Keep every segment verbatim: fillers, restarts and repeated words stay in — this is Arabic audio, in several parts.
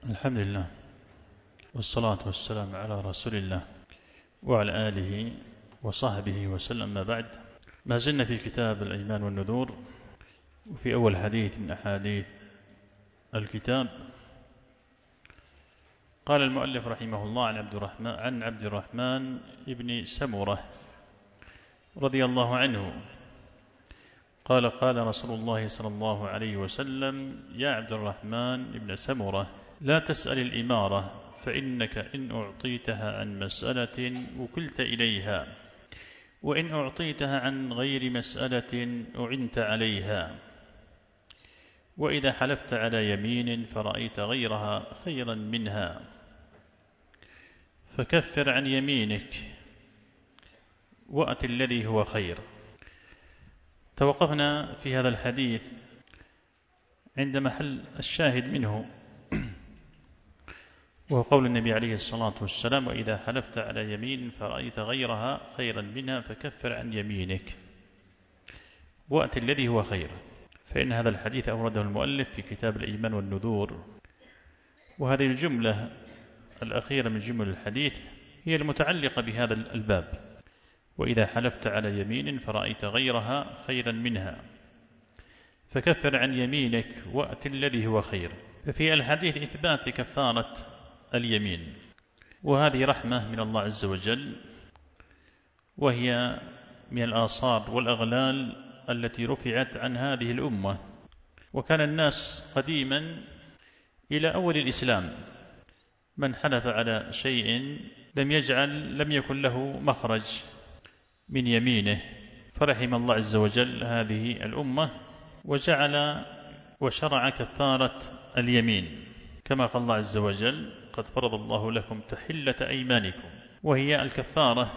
الحمد لله والصلاة والسلام على رسول الله وعلى آله وصحبه وسلم. ما بعد، ما زلنا في كتاب الأيمان والنذور، وفي أول حديث من أحاديث الكتاب. قال المؤلف رحمه الله عن عبد الرحمن عن عبد الرحمن بن سمرة رضي الله عنه قال: قال رسول الله صلى الله عليه وسلم: يا عبد الرحمن بن سمرة، لا تسأل الإمارة، فإنك إن أعطيتها عن مسألة وكلت إليها، وإن أعطيتها عن غير مسألة أعنت عليها، وإذا حلفت على يمين فرأيت غيرها خيرا منها فكفر عن يمينك وأت الذي هو خير. توقفنا في هذا الحديث عند محل الشاهد منه، وهو قول النبي عليه الصلاة والسلام: وإذا حلفت على يمين فرأيت غيرها خيرا منها فكفر عن يمينك وأت الذي هو خير. فإن هذا الحديث أورده المؤلف في كتاب الأيمان والنذور، وهذه الجملة الأخيرة من جمل الحديث هي المتعلقة بهذا الباب: وإذا حلفت على يمين فرأيت غيرها خيرا منها فكفر عن يمينك وأت الذي هو خير. ففي الحديث إثبات كفارة اليمين، وهذه رحمة من الله عز وجل، وهي من الآثار والأغلال التي رفعت عن هذه الأمة. وكان الناس قديما إلى أول الإسلام من حلف على شيء لم يجعل لم يكن له مخرج من يمينه، فرحم الله عز وجل هذه الأمة وجعل وشرع كفارة اليمين، كما قال الله عز وجل: قد فرض الله لكم تحلة أيمانكم، وهي الكفارة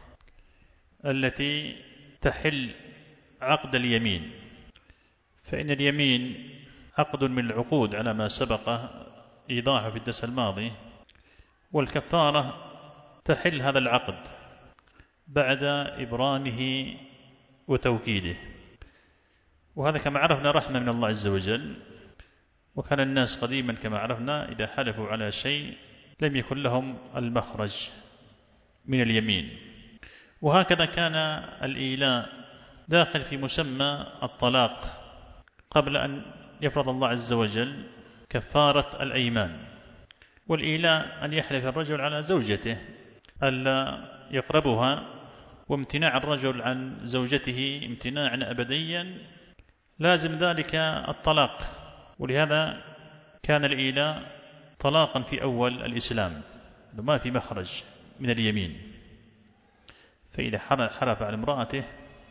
التي تحل عقد اليمين. فإن اليمين عقد من العقود على ما سبق إيضاحه في الدرس الماضي، والكفارة تحل هذا العقد بعد إبرامه وتوكيده. وهذا كما عرفنا رحمة من الله عز وجل. وكان الناس قديما كما عرفنا إذا حلفوا على شيء لم يكن لهم المخرج من اليمين. وهكذا كان الإيلاء داخل في مسمى الطلاق قبل أن يفرض الله عز وجل كفارة الأيمان. والإيلاء أن يحلف الرجل على زوجته ألا يقربها، وامتناع الرجل عن زوجته امتناعا أبديا لازم ذلك الطلاق. ولهذا كان الإيلاء طلاقا في أول الإسلام، ما في مخرج من اليمين. فإذا حلف على امرأته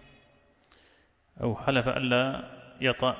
أو حلف ألا يطأ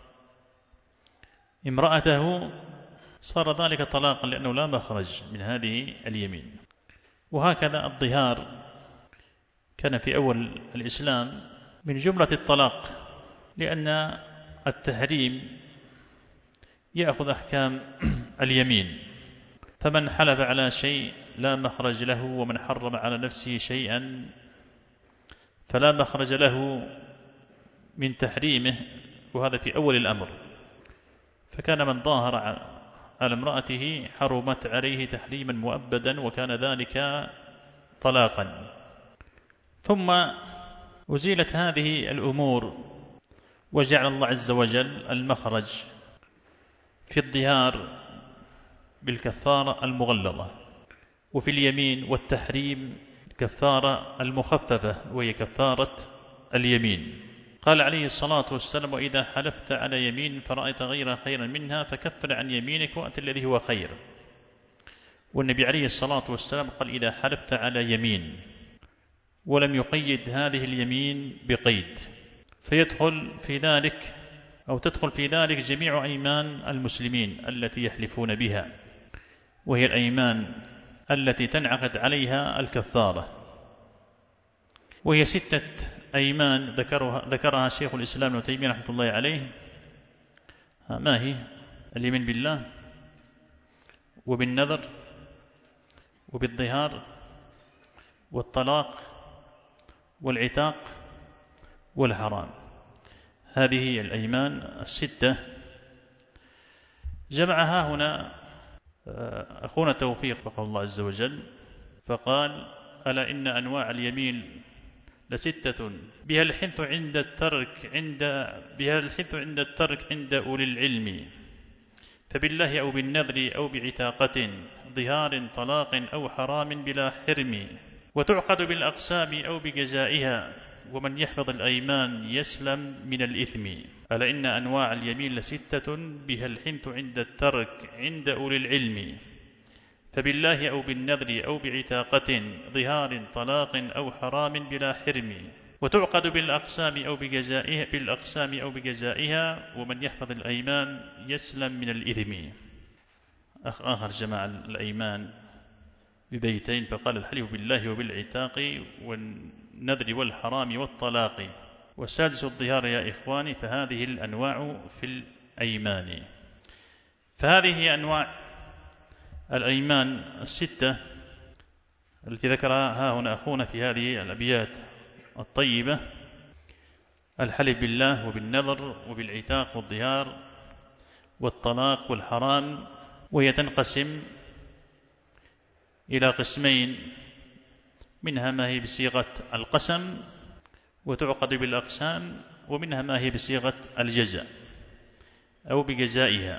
امرأته صار ذلك طلاقا، لأنه لا مخرج من هذه اليمين. وهكذا الظهار كان في أول الإسلام من جملة الطلاق، لأن التحريم يأخذ أحكام اليمين. فمن حلف على شيء لا مخرج له، ومن حرم على نفسه شيئا فلا مخرج له من تحريمه، وهذا في أول الأمر. فكان من ظاهر على امرأته حرمت عليه تحريما مؤبدا، وكان ذلك طلاقا. ثم أزيلت هذه الأمور وجعل الله عز وجل المخرج في الظهار بالكفارة المغلظة، وفي اليمين والتحريم كفارة المخففة وهي كفارة اليمين. قال عليه الصلاة والسلام: وإذا حلفت على يمين فرأيت غيرها خيرا منها فكفر عن يمينك وأت الذي هو خير. والنبي عليه الصلاة والسلام قال: إذا حلفت على يمين، ولم يقيد هذه اليمين بقيد، فيدخل في ذلك أو تدخل في ذلك جميع أيمان المسلمين التي يحلفون بها، وهي الأيمان التي تنعقد عليها الكفارة. وهي ستة أيمان ذكرها, ذكرها شيخ الإسلام ابن تيمية رحمة الله عليه. ما هي؟ اليمين بالله، وبالنذر، وبالظهار، والطلاق، والعتاق، والحرام. هذه الأيمان الستة جمعها هنا أخونا توفيق فقه الله عز وجل فقال: ألا إن أنواع اليمين لستة بها الحنث عند الترك عند بها الحنث عند الترك عند أولي العلم، فبالله أو بالنذر أو بعتاقة، ظهار طلاق أو حرام بلا حرم، وتعقد بالأقسام أو بجزائها، ومن يحفظ الأيمان يسلم من الإثم. ألا إن أنواع اليمين لستة بها الحنث عند الترك عند أولي العلم، فبالله أو بالنذر أو بعتاقة، ظهار طلاق أو حرام بلا حرم، وتعقد بالأقسام أو بجزائها بالأقسام أو بجزائها، ومن يحفظ الأيمان يسلم من الإثم. آخر جمع الأيمان ببيتين فقال: الحلف بالله وبالعتاق والنذر والحرام والطلاق، والسادس الظهار يا إخواني. فهذه الأنواع في الأيمان. فهذه هي أنواع الأيمان الستة التي ذكرها ها هنا أخونا في هذه الأبيات الطيبة: الحلف بالله وبالنذر وبالعتاق والظهار والطلاق والحرام، وهي تنقسم إلى قسمين: منها ما هي بصيغة القسم وتعقد بالأقسام، ومنها ما هي بصيغة الجزاء أو بجزائها.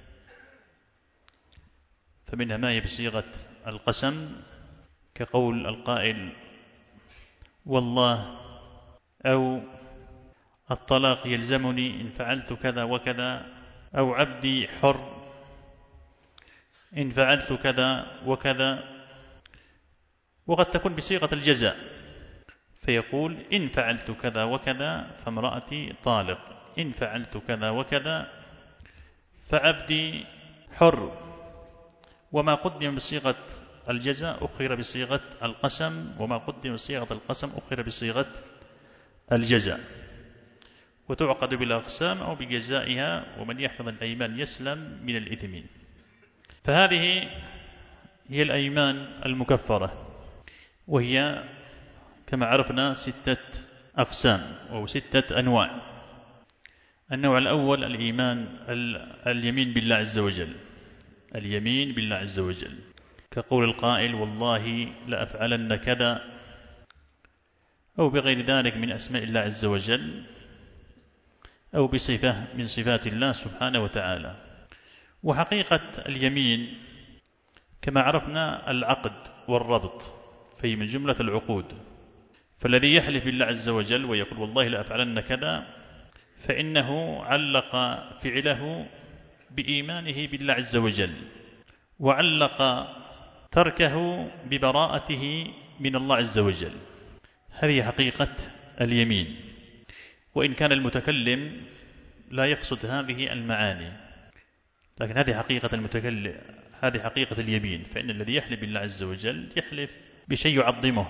فمنها ما هي بصيغة القسم كقول القائل: والله، أو الطلاق يلزمني إن فعلت كذا وكذا، أو عبدي حر إن فعلت كذا وكذا. وقد تكون بصيغة الجزاء فيقول: إن فعلت كذا وكذا فامرأتي طالق، إن فعلت كذا وكذا فعبدي حر. وما قدم بصيغة الجزاء أخر بصيغة القسم، وما قدم بصيغة القسم أخر بصيغة الجزاء، وتعقد بالأقسام أو بجزائها، ومن يحفظ الأيمان يسلم من الإثم. فهذه هي الأيمان المكفرة، وهي كما عرفنا ستة أقسام أو ستة أنواع. النوع الأول الإيمان اليمين بالله عز وجل، اليمين بالله عز وجل كقول القائل: والله لأفعلن كذا، أو بغير ذلك من أسماء الله عز وجل، أو بصفة من صفات الله سبحانه وتعالى. وحقيقة اليمين كما عرفنا العقد والربط، فهي من جملة العقود. فالذي يحلف بالله عز وجل ويقول: والله لأفعلن كذا، فإنه علق فعله بإيمانه بالله عز وجل، وعلق تركه ببراءته من الله عز وجل. هذه حقيقة اليمين، وإن كان المتكلم لا يقصد هذه المعاني، لكن هذه حقيقة المتكلم، هذه حقيقة اليمين. فإن الذي يحلف بالله عز وجل يحلف بشيء يعظمه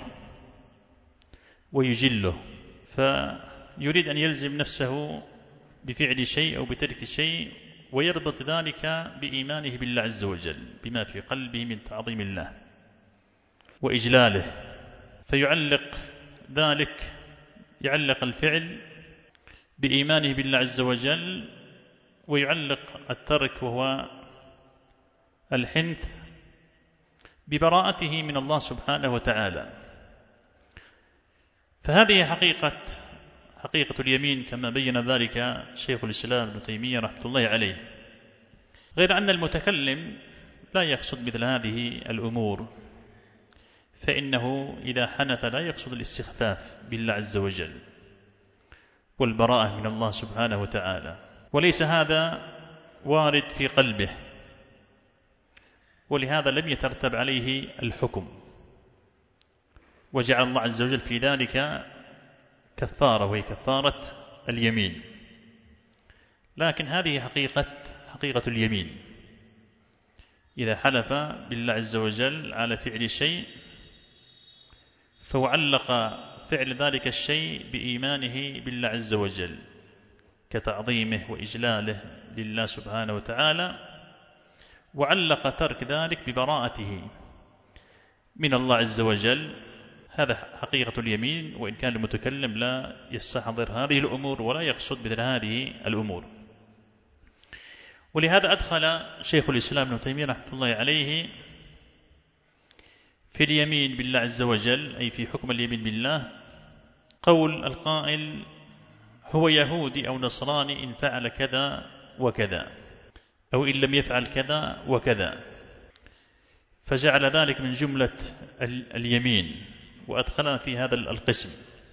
ويجله، فيريد أن يلزم نفسه بفعل شيء أو بترك شيء، ويربط ذلك بإيمانه بالله عز وجل بما في قلبه من تعظيم الله وإجلاله، فيعلق ذلك يعلق الفعل بإيمانه بالله عز وجل، ويعلق الترك وهو الحنث ببراءته من الله سبحانه وتعالى. فهذه حقيقة حقيقة اليمين كما بين ذلك شيخ الإسلام ابن تيمية رحمة الله عليه. غير أن المتكلم لا يقصد مثل هذه الأمور، فإنه إذا حنث لا يقصد الاستخفاف بالله عز وجل والبراءة من الله سبحانه وتعالى، وليس هذا وارد في قلبه، ولهذا لم يترتب عليه الحكم، وجعل الله عز وجل في ذلك كفارة، وهي كفارة اليمين. لكن هذه حقيقة حقيقة اليمين: إذا حلف بالله عز وجل على فعل شيء فعلق فعل ذلك الشيء بإيمانه بالله عز وجل كتعظيمه وإجلاله لله سبحانه وتعالى، وعلق ترك ذلك ببراءته من الله عز وجل. هذا حقيقة اليمين، وإن كان المتكلم لا يستحضر هذه الأمور ولا يقصد مثل هذه الأمور. ولهذا أدخل شيخ الإسلام ابن تيمية رحمة الله عليه في اليمين بالله عز وجل، أي في حكم اليمين بالله، قول القائل هو يهودي أو نصراني إن فعل كذا وكذا، أو إن لم يفعل كذا وكذا، فجعل ذلك من جملة اليمين وأدخلنا في هذا القسم.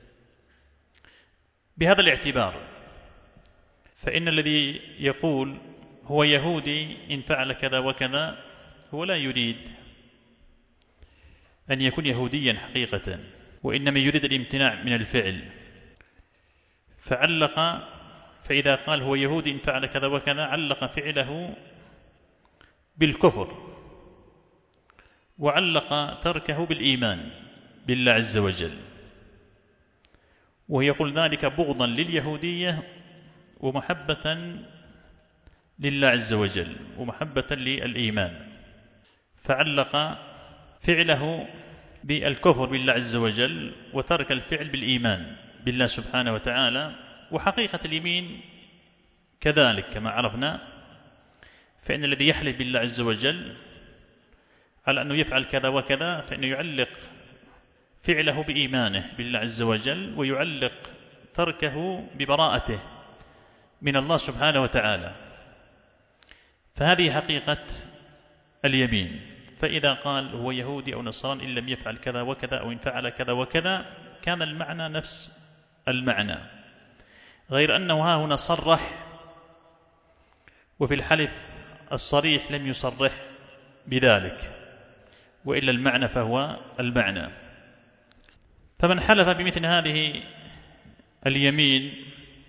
بهذا الاعتبار فإن الذي يقول هو يهودي إن فعل كذا وكذا هو لا يريد أن يكون يهوديا حقيقة، وإنما يريد الامتناع من الفعل، فعلق، فإذا قال هو يهودي إن فعل كذا وكذا علق فعله بالكفر، وعلق تركه بالإيمان بالله عز وجل، ويقول ذلك بغضا لليهودية ومحبة لله عز وجل ومحبة للإيمان، فعلق فعله بالكفر بالله عز وجل وترك الفعل بالإيمان بالله سبحانه وتعالى. وحقيقة اليمين كذلك كما عرفنا، فإن الذي يحلف بالله عز وجل على أنه يفعل كذا وكذا فإنه يعلق فعله بإيمانه بالله عز وجل، ويعلق تركه ببراءته من الله سبحانه وتعالى. فهذه حقيقة اليمين. فإذا قال هو يهودي أو نصراني إن لم يفعل كذا وكذا أو إن فعل كذا وكذا كان المعنى نفس المعنى، غير أنه ها هنا صرح، وفي الحلف الصريح لم يصرح بذلك، وإلا المعنى فهو المعنى. فمن حلف بمثل هذه اليمين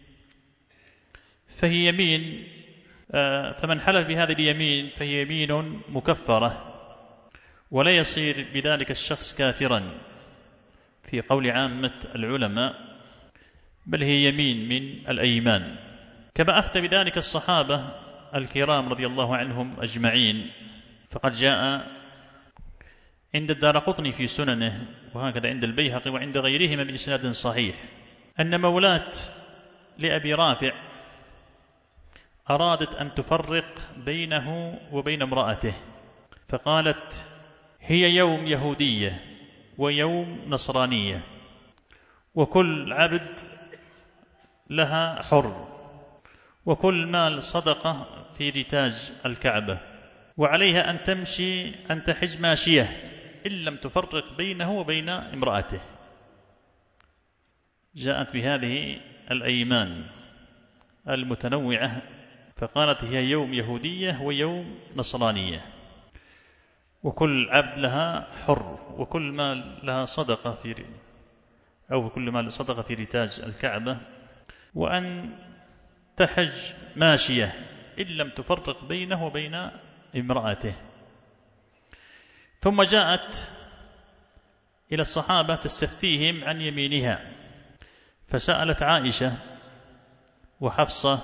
فهي يمين فمن حلف بهذه اليمين فهي يمين مكفرة، ولا يصير بذلك الشخص كافرا في قول عامة العلماء، بل هي يمين من الأيمان، كما أفتى بذلك الصحابة الكرام رضي الله عنهم أجمعين. فقد جاء عند الدارقطني في سننه، وهكذا عند البيهقي وعند غيرهما بإسناد صحيح، أن مولاة لأبي رافع أرادت أن تفرق بينه وبين امرأته، فقالت هي يوم يهودية ويوم نصرانية، وكل عبد لها حر، وكل مال صدقة في رتاج الكعبة، وعليها أن تمشي أن تحج ماشية إن لم تفرق بينه وبين امرأته. جاءت بهذه الأيمان المتنوعة، فقالت هي يوم يهودية ويوم نصرانية، وكل عبد لها حر، وكل مال لها صدقة في أو كل مال صدقة في رتاج الكعبة، وأن تحج ماشية إن لم تفرق بينه وبين امرأته. ثم جاءت إلى الصحابة تستفتيهم عن يمينها، فسألت عائشة وحفصة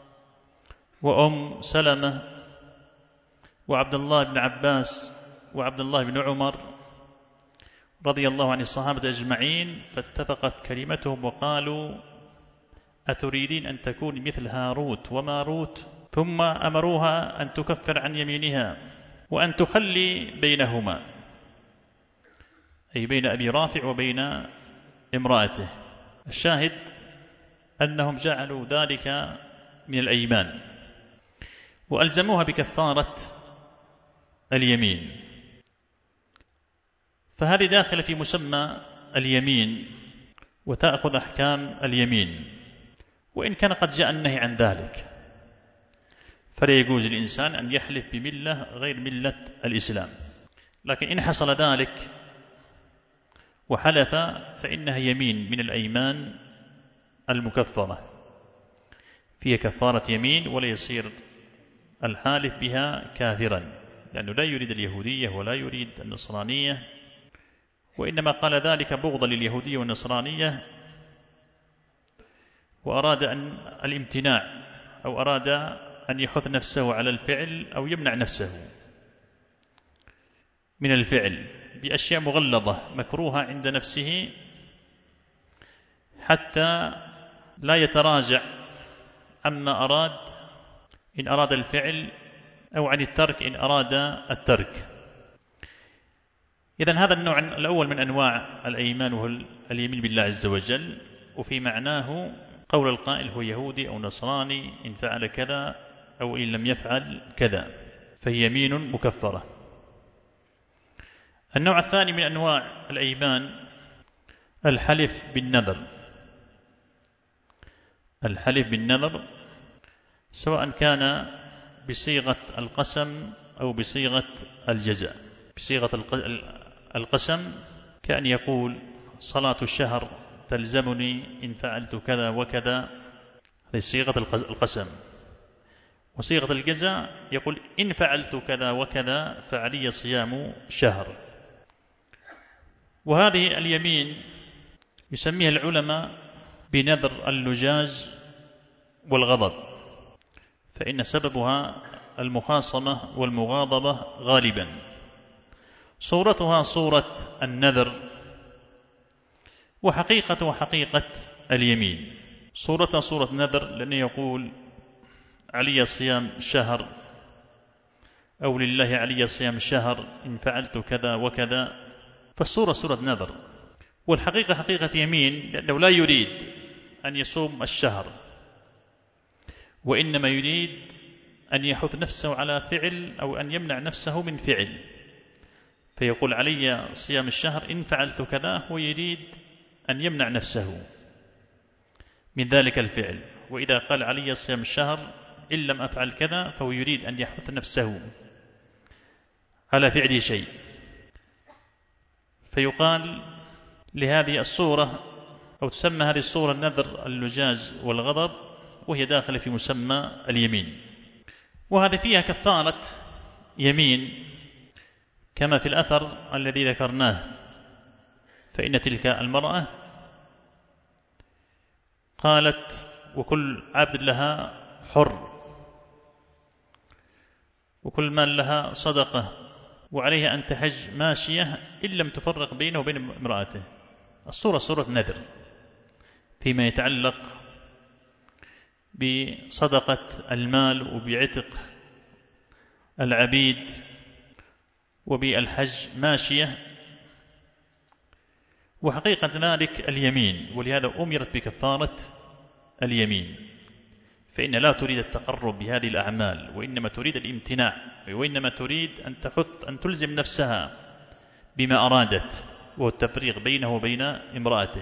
وأم سلمة وعبد الله بن عباس وعبد الله بن عمر رضي الله عن الصحابة أجمعين، فاتفقت كلمتهم وقالوا أتريدين أن تكون مثل هاروت وماروت؟ ثم أمروها أن تكفر عن يمينها وأن تخلي بينهما، أي بين أبي رافع وبين امرأته. الشاهد أنهم جعلوا ذلك من الأيمان وألزموها بكفارة اليمين، فهذه داخلة في مسمى اليمين وتأخذ أحكام اليمين، وإن كان قد جاء النهي عن ذلك، فلا يجوز للإنسان أن يحلف بملة غير ملة الإسلام. لكن إن حصل ذلك وحلف فإنها يمين من الأيمان المكفرة، فيها كفارة يمين، ولا يصير الحالف بها كافرا، لأنه لا يريد اليهودية ولا يريد النصرانية، وإنما قال ذلك بغضا لليهودية والنصرانية، وأراد أن الامتناع أو أراد أن يحث نفسه على الفعل أو يمنع نفسه من الفعل بأشياء مغلظة مكروهة عند نفسه، حتى لا يتراجع عما أراد إن أراد الفعل، أو عن الترك إن أراد الترك. إذن هذا النوع الأول من أنواع الأيمان وهو اليمين بالله عز وجل، وفي معناه قول القائل هو يهودي أو نصراني إن فعل كذا أو إن لم يفعل كذا، فهي يمين مكفرة. النوع الثاني من أنواع الأيمان الحلف بالنذر. الحلف بالنذر سواء كان بصيغة القسم أو بصيغة الجزاء. بصيغة القسم كأن يقول صلاة الشهر تلزمني إن فعلت كذا وكذا، هذه صيغة القسم. وصيغة الجزاء يقول إن فعلت كذا وكذا فعلي صيام شهر. وهذه اليمين يسميها العلماء بنذر اللجاج والغضب، فإن سببها المخاصمة والمغاضبة غالبا. صورتها صورة النذر، وحقيقة حقيقة اليمين. صورتها صورة نذر، لأنه يقول علي صيام شهر، أو لله علي صيام شهر إن فعلت كذا وكذا، فالصورة صورة نذر. والحقيقة حقيقة يمين، لأنه لا يريد أن يصوم الشهر، وإنما يريد أن يحث نفسه على فعل أو أن يمنع نفسه من فعل، فيقول علي صيام الشهر إن فعلت كذا، هو يريد أن يمنع نفسه من ذلك الفعل. وإذا قال علي صيام الشهر إن لم أفعل كذا، فهو يريد أن يحث نفسه على فعل شيء. فيقال لهذه الصورة، أو تسمى هذه الصورة النذر اللجاج والغضب، وهي داخلة في مسمى اليمين. وهذه فيها كفارة يمين كما في الأثر الذي ذكرناه، فإن تلك المرأة قالت وكل عبد لها حر، وكل مال لها صدقة، وعليها أن تحج ماشية إن لم تفرق بينه وبين امرأته. الصورة صورة نذر فيما يتعلق بصدقة المال وبعتق العبيد وبالحج ماشية، وحقيقة ذلك اليمين. ولهذا أمرت بكفارة اليمين، فإن لا تريد التقرب بهذه الأعمال، وإنما تريد الامتناع، وإنما تريد أن تحث أن تلزم نفسها بما أرادت، وهو التفريق بينه وبين امرأته.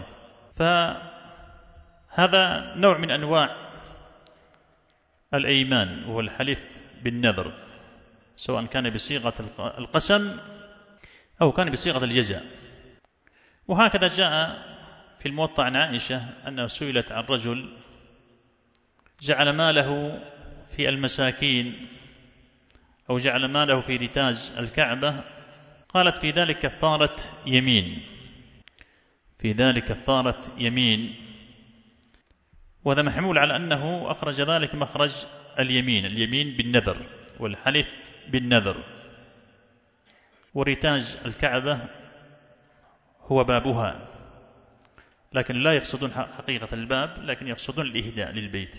فهذا نوع من أنواع الأيمان، وهو الحلف بالنذر، سواء كان بصيغة القسم أو كان بصيغة الجزاء. وهكذا جاء في الموطأ عن عائشة أنها سئلت عن رجل جعل ماله في المساكين أو جعل ماله في رتاج الكعبة، قالت في ذلك كفارة يمين، في ذلك كفارة يمين. وهذا محمول على أنه أخرج ذلك مخرج اليمين، اليمين بالنذر والحلف بالنذر. ورتاج الكعبة هو بابها، لكن لا يقصدون حقيقة الباب، لكن يقصدون الإهداء للبيت.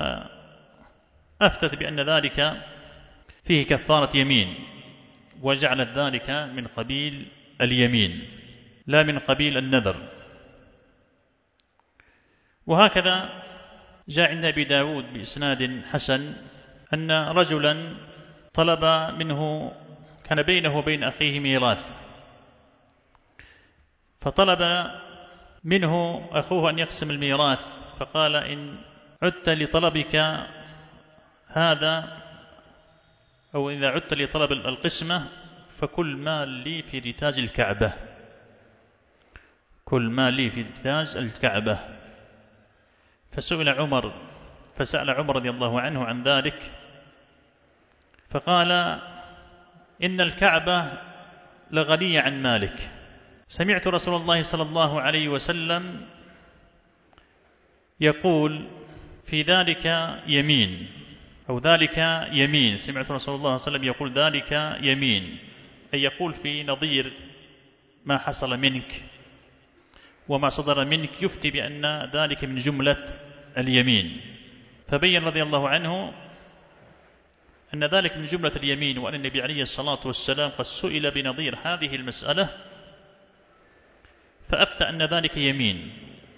فأفتت بأن ذلك فيه كفارة يمين، وجعلت ذلك من قبيل اليمين لا من قبيل النذر. وهكذا جاء عند أبي داود بإسناد حسن أن رجلا طلب منه، كان بينه وبين أخيه ميراث، فطلب منه أخوه أن يقسم الميراث، فقال إن عدت لطلبك هذا، أو إذا عدت لطلب القسمة فكل ما لي في رتاج الكعبة، كل ما لي في رتاج الكعبة. فسئل عمر فسأل عمر رضي الله عنه عن ذلك، فقال إن الكعبة لغنية عن مالك. سمعت رسول الله صلى الله عليه وسلم يقول في ذلك يمين، أو ذلك يمين. سمعت رسول الله صلى الله عليه وسلم يقول ذلك يمين، أي يقول في نظير ما حصل منك وما صدر منك، يفتي بأن ذلك من جملة اليمين. فبين رضي الله عنه أن ذلك من جملة اليمين، وأن النبي عليه الصلاة والسلام قد سئل بنظير هذه المسألة فأفتى أن ذلك يمين،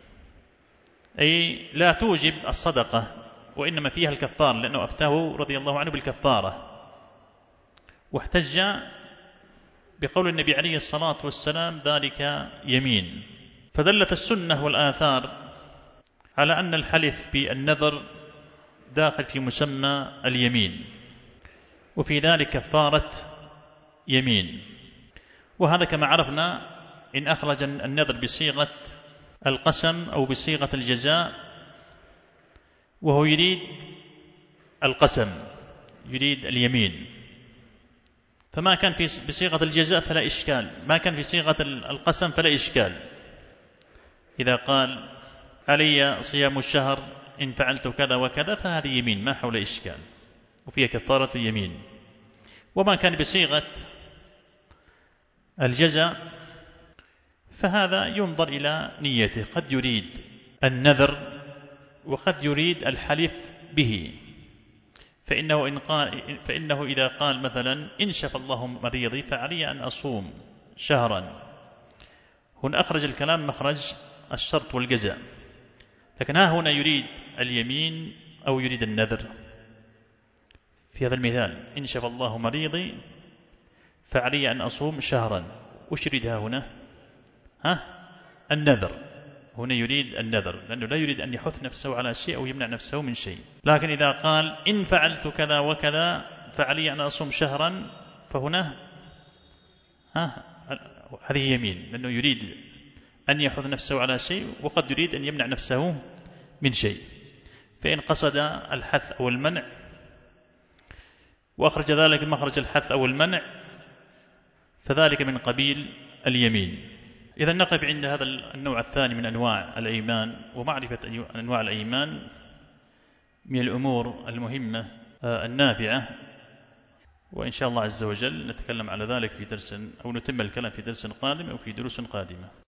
أي لا توجب الصدقة وإنما فيها الكفارة، لأنه أفتاه رضي الله عنه بالكفارة، واحتج بقول النبي عليه الصلاة والسلام ذلك يمين. فدلت السنة والآثار على أن الحلف بالنذر داخل في مسمى اليمين، وفي ذلك كفارة يمين. وهذا كما عرفنا إن أخرج النذر بصيغة القسم أو بصيغة الجزاء وهو يريد القسم، يريد اليمين، فما كان في بصيغة الجزاء فلا إشكال، ما كان في صيغة القسم فلا إشكال. إذا قال علي صيام الشهر إن فعلت كذا وكذا فهذه يمين ما حول إشكال وفيها كفارة يمين. وما كان بصيغة الجزاء فهذا ينظر إلى نيته، قد يريد النذر وقد يريد الحلف به، فإنه, إن قال فإنه إذا قال مثلا إن شفى الله مريضي فعلي أن أصوم شهرا، هنا أخرج الكلام مخرج الشرط والجزاء، لكن ها هنا يريد اليمين أو يريد النذر. في هذا المثال إن شفى الله مريضي فعلي أن أصوم شهرا، وش يريدها هنا؟ ها؟ النذر. هنا يريد النذر لأنه لا يريد أن يحث نفسه على شيء أو يمنع نفسه من شيء. لكن إذا قال إن فعلت كذا وكذا فعلي أن أصوم شهرا فهنا ها هذه يمين، لأنه يريد أن يحث نفسه على شيء وقد يريد أن يمنع نفسه من شيء. فإن قصد الحث أو المنع وأخرج ذلك مخرج الحث أو المنع فذلك من قبيل اليمين. إذا نقف عند هذا النوع الثاني من أنواع الأيمان، ومعرفة أنواع الأيمان من الأمور المهمة النافعة، وإن شاء الله عز وجل نتكلم على ذلك في درس أو نتم الكلام في درس قادم أو في دروس قادمة.